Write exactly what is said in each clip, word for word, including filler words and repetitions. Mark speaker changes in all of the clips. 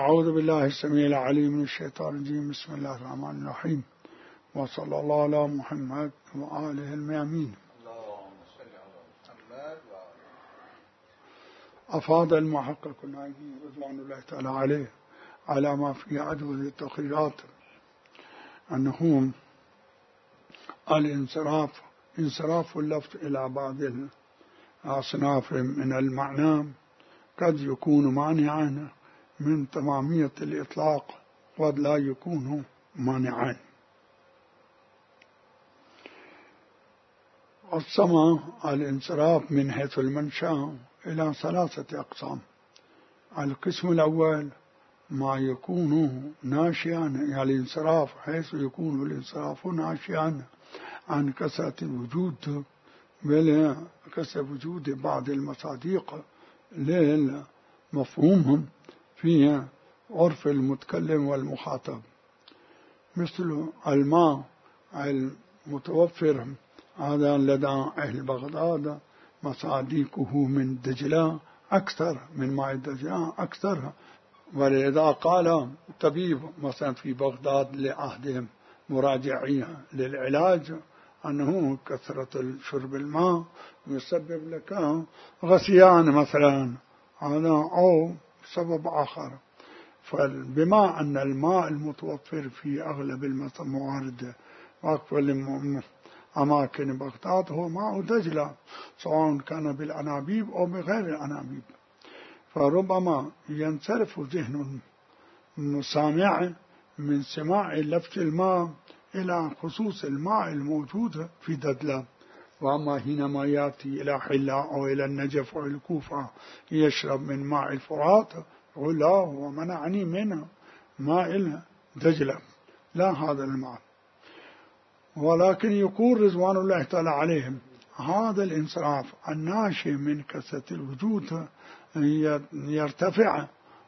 Speaker 1: أعوذ بالله السميع العليم من الشيطان الرجيم. بسم الله الرحمن الرحيم، وصلى الله على محمد وآله الميامين. أفاد المحقق الناجي رضوان الله تعالى عليه على ما في عدوى التقريرات أنه الانصراف انصراف اللفظ إلى بعض الأصناف من المعنى قد يكون مانعا من تمامية الإطلاق، قد لا يكون مانعا. قسم الانصراف من حيث المنشأ إلى ثلاثة أقسام. القسم الأول ما يكون ناشئا، يعني الانصراف حيث يكون الانصراف ناشئا عن كثرة الوجود، بل كثرة وجود بعض المصادق للمفهوم في عرف المتكلم والمخاطب، مثل الماء المتوفر هذا لدى أهل بغداد مصادقه من دجلة أكثر من ماء دجلة أكثر. ولذا قال طبيب مثلا في بغداد لعهدهم مراجعيها للعلاج أنه كثرة شرب الماء يسبب لك غثيان مثلا، هذا أو سبب آخر. فبما أن الماء المتوفر في أغلب الموارد وأكثر أماكن بغداد هو ماء دجلة، سواء كان بالأنابيب أو بغير الأنابيب، فربما ينصرف ذهن السامع من سماع لفظ الماء إلى خصوص الماء الموجود في دجلة. وأما حينما يأتي إلى حلة أو إلى النجف أو الكوفة يشرب من ماء الفرات يقول لا، هو منعني من ماء دجلة، لا هذا الماء. ولكن يقول رضوان الله تعالى عليهم هذا الانصراف الناشئ من كثرة الوجود يرتفع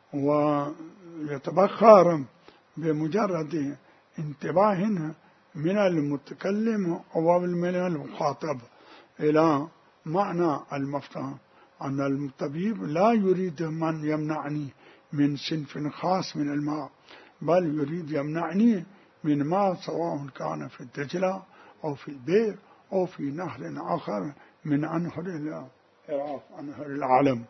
Speaker 1: ويتبخر بمجرد انتباه من المتكلم أو من المخاطب إلى معنى المفتاح، أن الطبيب لا يريد من يمنعني من صنف خاص من الماء، بل يريد يمنعني من ماء سواء كان في الدجلة أو في البئر أو في نهر آخر من أنهر العراق أنهر العالم.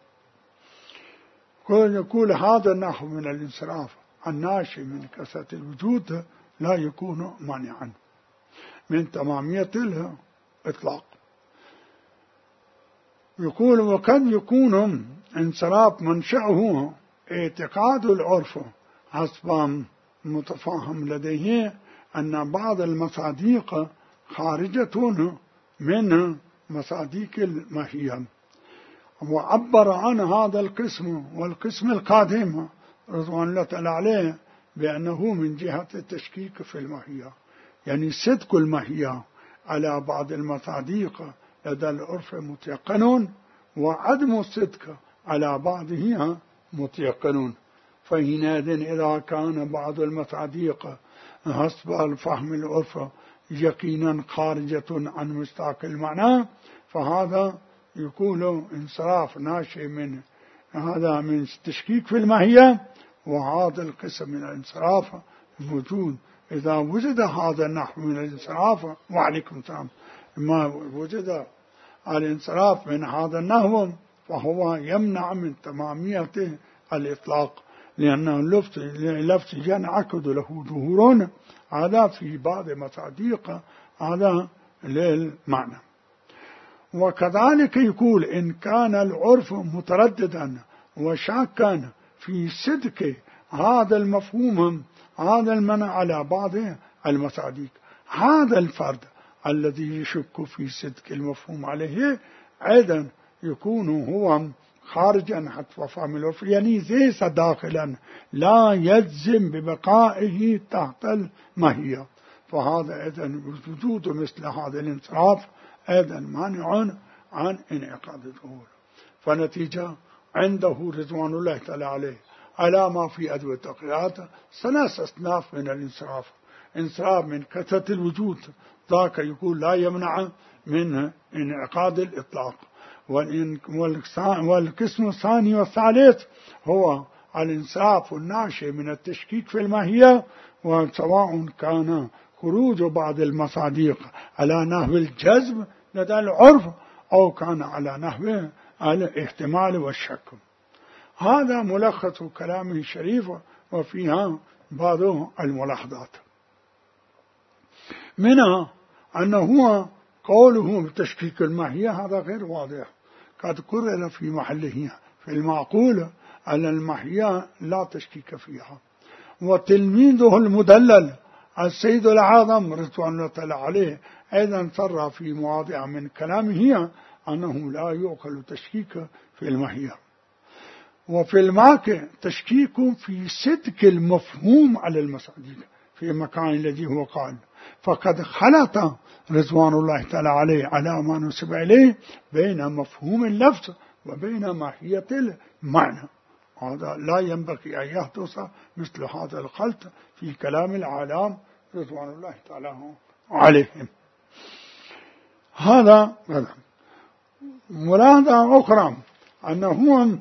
Speaker 1: يقول هذا النحو من الانصراف الناشئ من كثرة الوجود لا يكون مانعا من تمامية الإطلاق. يقول وقد يكون انصراف منشأه اعتقاد العرف حسب متفاهم لديه أن بعض المصادق خارجة من مصادق الماهية، وعبر عن هذا القسم والقسم القادم رضوان الله تعالى عليه بأنه من جهة التشكيك في الماهية، يعني صدق الماهية على بعض المصادق لدى العرف متيقن، وعدم الصدق على بعضها متيقن. فحينئذ إذا كان بعض المصادق حسب الفهم العرف يقينا خارجة عن مصداق المعنى، فهذا يكون انصراف ناشئ من هذا من تشكيك في الماهية. وهذا القسم من الانصراف موجود إذا وجد هذا النحو من الانصراف. وعليكم السلام. ما وجد الانصراف من هذا النحو فهو يمنع من تمامية الإطلاق، لأن اللفظ لفظ ينعقد له ظهور، هذا في بعض مصادق هذا للمعنى. وكذلك يقول إن كان العرف مترددا وشاكا في صدق هذا المفهوم هذا المنع على بعض المصادق، هذا الفرد الذي يشك في صدق المفهوم عليه أيضا يكون هو خارجا حتى فهم العرف، يعني ليس داخلا، لا يلزم ببقائه تحت الماهية. فهذا أيضا وجود مثل هذا الانصراف أيضا مانع عن انعقاد الظهور. فنتيجة عنده رضوان الله تعالى عليه على ما في أدوية التقريرات ثلاث أصناف من الانصراف. انصراف من كثرة الوجود، ذاك يقول لا يمنع من انعقاد الإطلاق. والقسم الثاني والثالث هو الانصراف الناشئ من التشكيك في الماهية، وسواء كان خروج بعض المصادق على نحو الجزم لدى العرف أو كان على نحو الاحتمال والشك. هذا ملخص كلامه الشريف، وفيها بعض الملاحظات، منها أنه هو قوله بتشكيك الماهية هذا غير واضح، قد قرر في محله في المعقول أن الماهية لا تشكيك فيها. وتلميذه المدلل السيد الأعظم رضوان الله تعالى عليه أيضا صرح في مواضع من كلامه أنه لا يؤكل تشكيك في الماهية. وفي الماكي تشكيك في صدق المفهوم على المصادق في مكان الذي هو قال، فقد خلط رضوان الله تعالى عليه على ما نسب إليه بين مفهوم اللفظ وبين ماهية المعنى. هذا لا ينبغي أن يحدث مثل هذا الخلط في كلام العالم رضوان الله تعالى عليهم. هذا ملاحظة أخرى أنه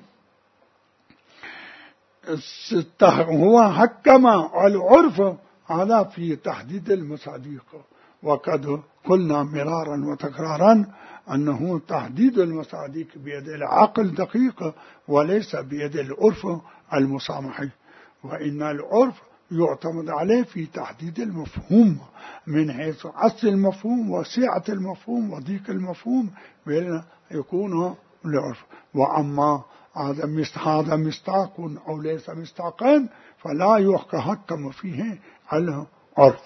Speaker 1: هو حكم العرف هذا في تحديد المصادق، وقد قلنا مرارا وتكرارا أنه تحديد المصادق بيد العقل دقيق وليس بيد العرف المسامحي، وإن العرف يعتمد عليه في تحديد المفهوم من حيث أصل المفهوم وسعة المفهوم وضيق المفهوم بين يكون العرف. وأما هذا مستاق أو ليس مستاقا فلا يحكم فيه العرف.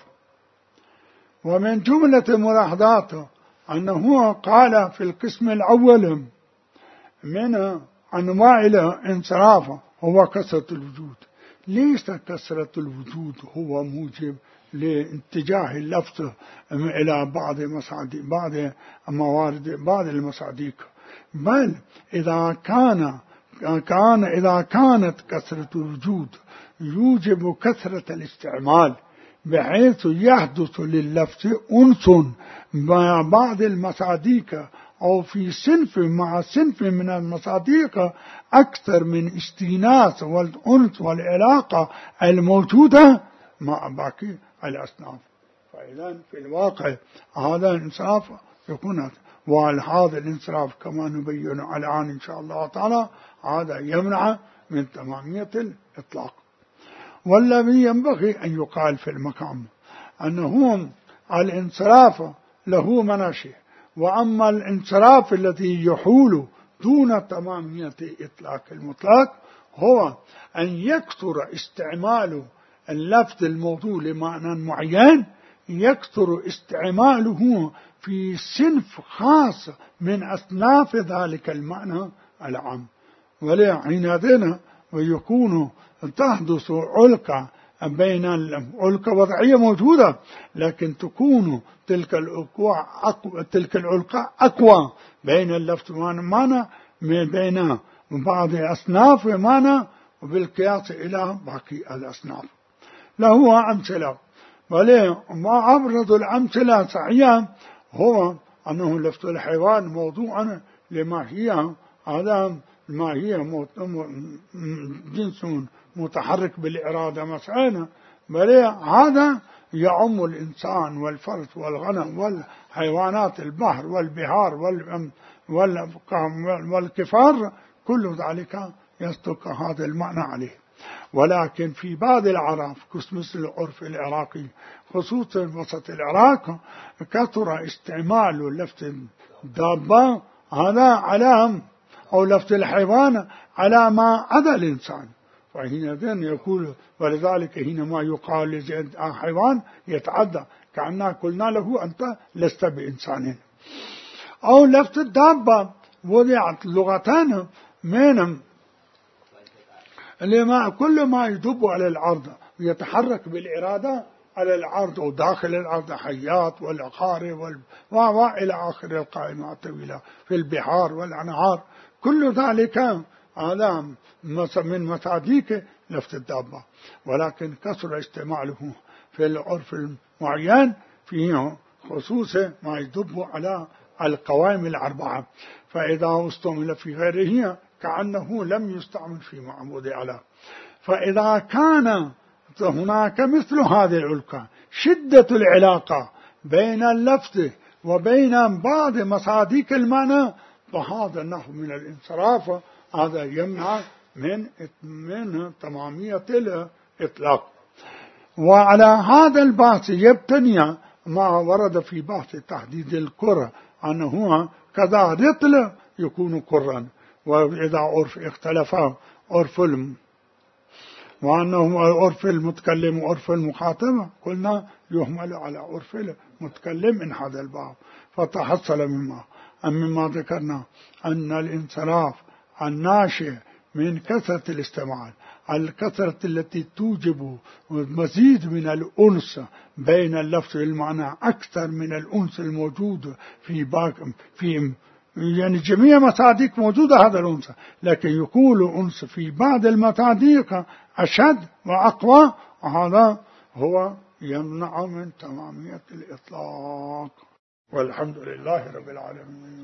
Speaker 1: ومن جملة ملاحظات أنه قال في القسم الأول من أنواع الانصراف هو كثرة الوجود. ليس كثرة الوجود هو موجب لاتجاه اللفظ إلى بعض مصادق بعض موارد بعض المصادق، بل إذا كان كان إذا كانت كثرة الوجود يوجب كثرة الاستعمال بحيث يحدث لللفظ أنس مع بعض المصادق أو في صنف مع صنف من المصادق أكثر من استئناس والأنس والعلاقة الموجودة مع باقي الأصناف. فإذا في الواقع هذا الانصراف يكون، وهذا الانصراف كما نبين الآن إن شاء الله تعالى هذا يمنع من تمامية الإطلاق. والذي ينبغي أن يقال في المقام أنه الانصراف له مناشئ، وأما الانصراف الذي يحول دون تمامية إطلاق المطلق هو أن يكثر استعمال اللفظ الموضوع لمعنى معين، يكثر استعماله في صنف خاص من أصناف ذلك المعنى العام، ولحينئذ ويكون تحدث علقة بين العلقة وضعية موجودة، لكن تكون تلك العلقة أقوى تلك العلقة أقوى بين اللفظ ومعنى بين بعض أصناف ومعنى وبالقياس إلى باقي الأصناف. له أمثلة، وليه ما أبرز الأمثلة صحيحة هو أنه لفظ الحيوان موضوعا لماهية، هذا الماهية جنس متحرك بالإرادة مثلا، بل هذا يعم الإنسان والفرس والغنم والحيوانات البحر والبحار والكفار، كل ذلك يصدق هذا المعنى عليه. ولكن في بعض الأعراف مثل العرف العراقي خصوصا وسط العراق كثر استعمال لفظ الدابة هذا على أو لفظ الحيوان على ما عدا الإنسان، فحينئذ يقول ولذلك حينما يقال لزيد حيوان يتعدى كأننا قلنا له أنت لست بإنسان. أو لفظ الدابة وضعت لغتان من لما كل ما يدب على الأرض ويتحرك بالإرادة على الأرض أو داخل الأرض، حيات والعقارب وإلى آخر القائمات الطويلة في البحار والأنهار، كل ذلك هذا من مصادق لفظ الدابة، ولكن كثر استعماله في العرف المعين فيه خصوص ما يدب على القوائم الأربعة، فإذا استعمل في غيره كأنه لم يستعمل في معبود أعلى. فإذا كان هناك مثل هذه العلاقة، شدة العلاقة بين اللفظ وبين بعض مصادق المعنى، فهذا النوع من الانصراف هذا يمنع من من تمامية الإطلاق. وعلى هذا البحث يبتني ما ورد في بحث تحديد الكرة أنه كذا رطل يكون كرا، وإذا عرف اختلف عرف الم وأنه عرف المتكلم وعرف المخاطب قلنا يهمل على عرف المتكلم من هذا الباب. فتحصل مما مما ذكرنا أن الانصراف الناشئ من كثرة الاستعمال، الكثرة التي توجب مزيد من الأنس بين اللفظ والمعنى أكثر من الأنس الموجود في باق في يعني جميع مصادق موجودة هذا الأنس، لكن يكون أنس في بعض المصادق أشد وأقوى، وهذا هو يمنع من تمامية الإطلاق. والحمد لله رب العالمين.